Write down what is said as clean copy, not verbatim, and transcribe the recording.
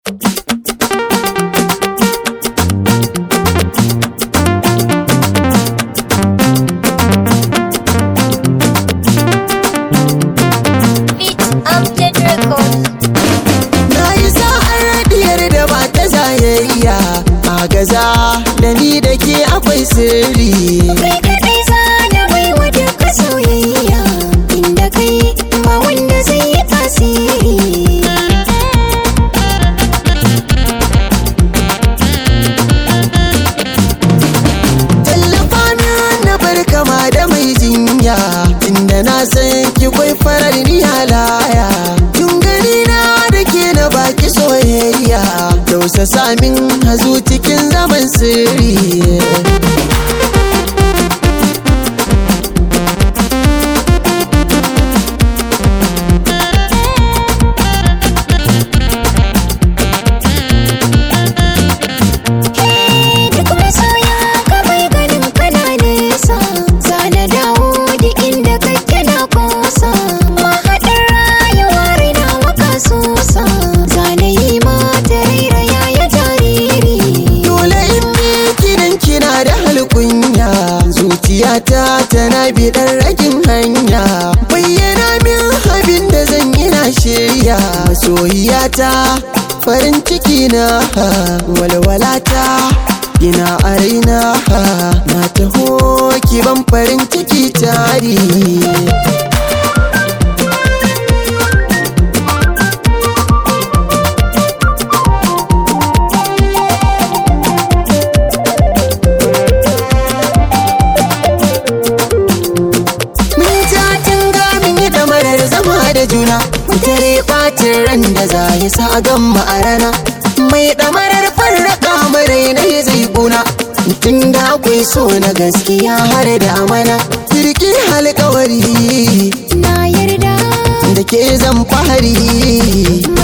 A gaza da ni da ke akwai sirri. Kai kaɗai za na bai wa duka soyayya, inda kai ba wanda zai yi tasiri. Tallafa min na bar kama da mai jinya, inda na san ki kwai farar ni halaya. Kin gani na da ke na baki soyayya, tausasa min hazu cikin zaman sirri. Duk masoya ka bai ganin kana nesa, za na dawo da inda kake na kosa. Mahaɗin rayuwa raina waka sosa, za na yi mata rairaya ya jariri. Dole in bi kidan kina da halkunya, zuciyata tana biɗar ragin hanya. Bayyana min abin da zan yi na shirya, masoyiyata farin ciki na walwalata ina a raina, na taho ki ban farin ciki tari. Da juna tare ɓacin ran da za ya sa a gamma a rana, mai ɗamarar farraka marai na zai ƙuna. Tun da akwai so na gaskiya har da amana, kirki alƙawari Na yarda da ke zan fahari.